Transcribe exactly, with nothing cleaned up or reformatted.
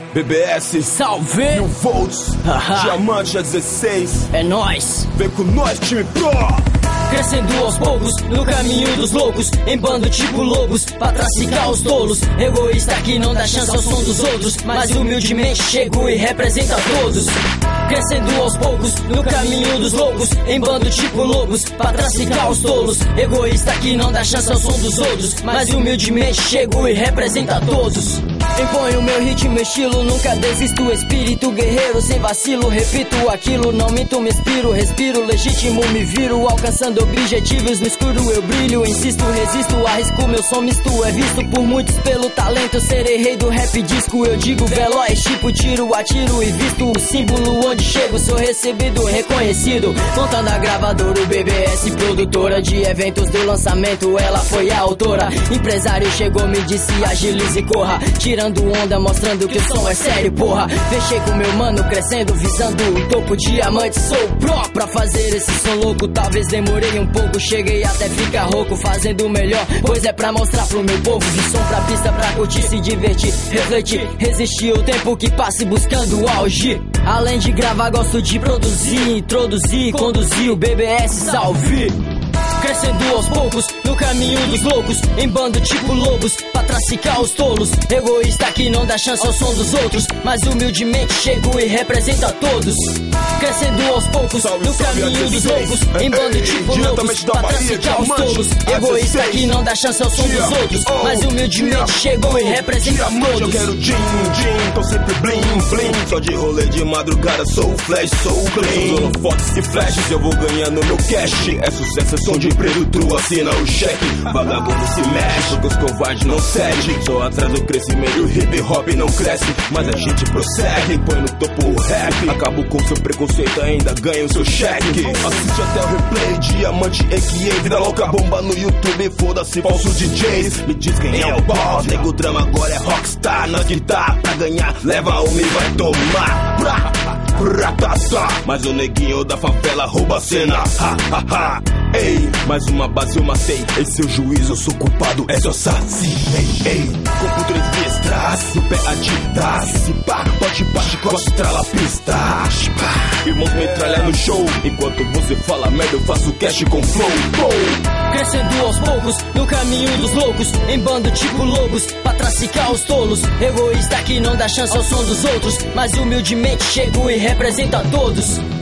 B B S, salve! Mil volts, diamante a dezesseis. É nóis! Vem com nós, time pro! Crescendo aos poucos, no caminho dos loucos, em bando tipo lobos, pra traficar os tolos. Egoísta que não dá chance ao som dos outros, mas humildemente chego e representa todos. Crescendo aos poucos, no caminho dos loucos, em bando tipo lobos, pra traficar os tolos. Egoísta que não dá chance ao som dos outros, mas humildemente chego e representa todos. Imponho meu ritmo, meu estilo, nunca desisto. Espírito guerreiro, sem vacilo, repito aquilo. Não minto, me inspiro, respiro, legítimo, me viro. Alcançando objetivos, no escuro eu brilho. Insisto, resisto, arrisco, meu som misto. É visto por muitos pelo talento, eu serei rei do rap disco. Eu digo veloz, tipo tiro, atiro e visto o símbolo onde chego. Sou recebido, reconhecido. Contando a gravadora, o B B S, produtora de eventos do lançamento. Ela foi a autora. Empresário chegou, me disse agilize e corra. Tirando onda, mostrando que o som é sério, porra. Fechei com meu mano, crescendo, visando o topo. Diamante, sou pro pra fazer esse som louco. Talvez demorei um pouco, cheguei até ficar rouco. Fazendo o melhor, pois é pra mostrar pro meu povo. De som pra pista, pra curtir, se divertir, refletir, resistir o tempo que passe buscando o auge. Além de gravar, gosto de produzir, introduzir, conduzir o B B S, salve! Crescendo aos poucos, no caminho dos loucos, em bando tipo lobos, pra traficar os tolos. Egoísta que não dá chance ao som dos outros, mas humildemente chego e representa todos. Crescendo aos poucos, Salve, no salve, caminho dos dezesseis. loucos, em bando Ei, tipo ei, lobos, da pra Bahia, traficar os diamante, tolos. a Egoísta dezesseis. que não dá chance ao som dos Dia, outros, oh, mas humildemente dia, chego e oh, representa diamante, todos. Eu quero din, din, tô sempre blim, blim. Só de rolê de madrugada, sou flash, sou clean. Usando fotos e flashes, eu vou ganhando meu cash. É sucesso, é som de preto, assina o cheque. Vagabundo se mexe, porque os covardes não cedem. Só atrás do crescimento, o hip hop não cresce, mas a gente prossegue, põe no topo o rap. Acabo com seu preconceito, ainda ganha o seu cheque. Assiste até o replay, diamante, a k a vida louca, bomba no YouTube, foda-se, falso D Js. Me diz quem é o boss, nego drama agora é rockstar. Nós que tá pra ganhar, leva uma e vai tomar. Pra, pra, tá, tá. Mas o neguinho da favela rouba a cena, ha, ha, ha. Ei, mais uma base eu matei. Em seu juízo eu sou culpado, é só saci. Ei, ei, compro três vezes, no pé adidas. Se pá, pode pá, chicote, trala pista. Irmãos metralha no show, enquanto você fala merda eu faço cash com flow. Boom. Crescendo aos poucos, no caminho dos loucos, em bando tipo lobos, pra traficar os tolos. Egoísta que não dá chance ao som dos outros, mas humildemente chego e representa todos.